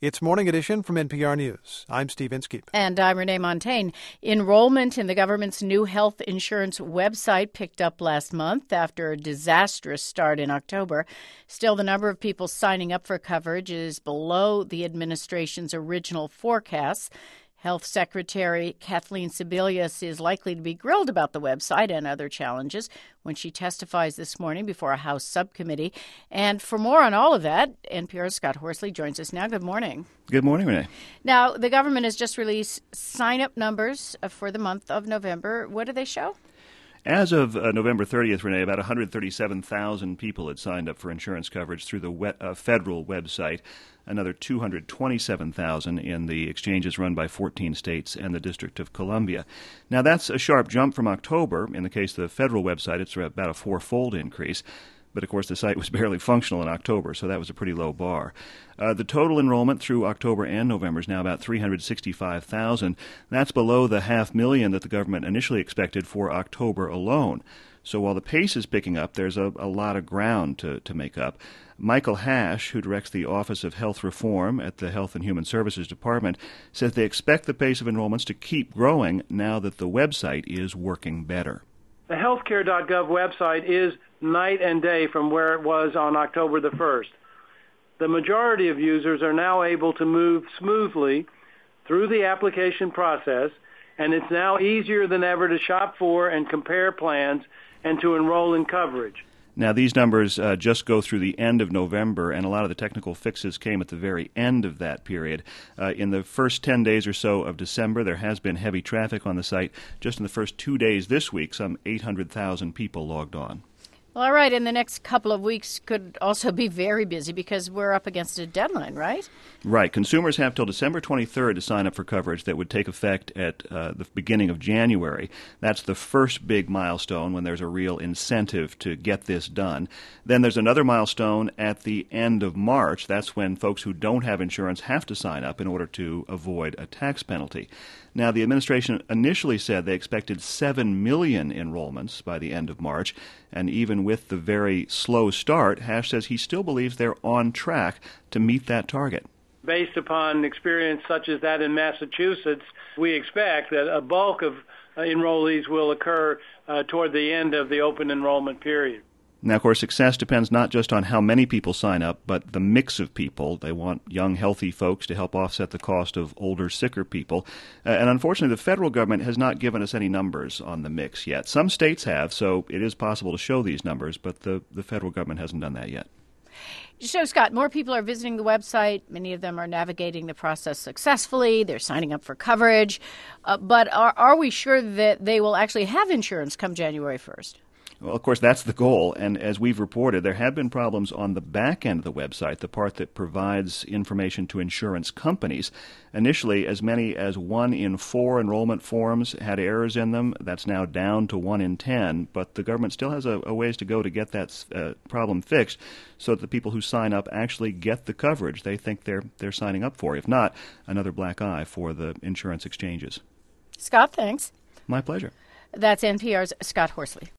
It's Morning Edition from NPR News. I'm Steve Inskeep. And I'm Renee Montagne. Enrollment in the government's new health insurance website picked up last month after a disastrous start in October. Still, the number of people signing up for coverage is below the administration's original forecasts. Health Secretary Kathleen Sebelius is likely to be grilled about the website and other challenges when she testifies this morning before a House subcommittee. And for more on all of that, NPR's Scott Horsley joins us now. Good morning. Good morning, Renee. Now, the government has just released sign-up numbers for the month of November. What do they show? As of November 30th, Renee, about 137,000 people had signed up for insurance coverage through the federal website, another 227,000 in the exchanges run by 14 states and the District of Columbia. Now, that's a sharp jump from October. In the case of the federal website, it's about a four-fold increase. But, of course, the site was barely functional in October, so that was a pretty low bar. The total enrollment through October and November is now about 365,000. That's below the 500,000 that the government initially expected for October alone. So while the pace is picking up, there's a lot of ground to make up. Michael Hash, who directs the Office of Health Reform at the Health and Human Services Department, says they expect the pace of enrollments to keep growing now that the website is working better. The healthcare.gov website is night and day from where it was on October the 1st. The majority of users are now able to move smoothly through the application process, and it's now easier than ever to shop for and compare plans and to enroll in coverage. Now, these numbers just go through the end of November, and a lot of the technical fixes came at the very end of that period. In the first 10 days or so of December, there has been heavy traffic on the site. Just in the first 2 days this week, some 800,000 people logged on. Well, all right, and the next couple of weeks could also be very busy because we're up against a deadline, right? Right. Consumers have till December 23rd to sign up for coverage that would take effect at the beginning of January. That's the first big milestone when there's a real incentive to get this done. Then there's another milestone at the end of March. That's when folks who don't have insurance have to sign up in order to avoid a tax penalty. Now, the administration initially said they expected 7 million enrollments by the end of March, and even with the very slow start, Hash says he still believes they're on track to meet that target. Based upon experience such as that in Massachusetts, we expect that a bulk of enrollees will occur toward the end of the open enrollment period. Now, of course, success depends not just on how many people sign up, but the mix of people. They want young, healthy folks to help offset the cost of older, sicker people. And unfortunately, the federal government has not given us any numbers on the mix yet. Some states have, so it is possible to show these numbers, but the federal government hasn't done that yet. So, Scott, more people are visiting the website. Many of them are navigating the process successfully. They're signing up for coverage. But are we sure that they will actually have insurance come January 1st? Well, of course, that's the goal, and as we've reported, there have been problems on the back end of the website, the part that provides information to insurance companies. Initially, as many as 1 in 4 enrollment forms had errors in them. That's now down to 1 in 10, but the government still has a ways to go to get that problem fixed so that the people who sign up actually get the coverage they think they're signing up for. If not, another black eye for the insurance exchanges. Scott, thanks. My pleasure. That's NPR's Scott Horsley.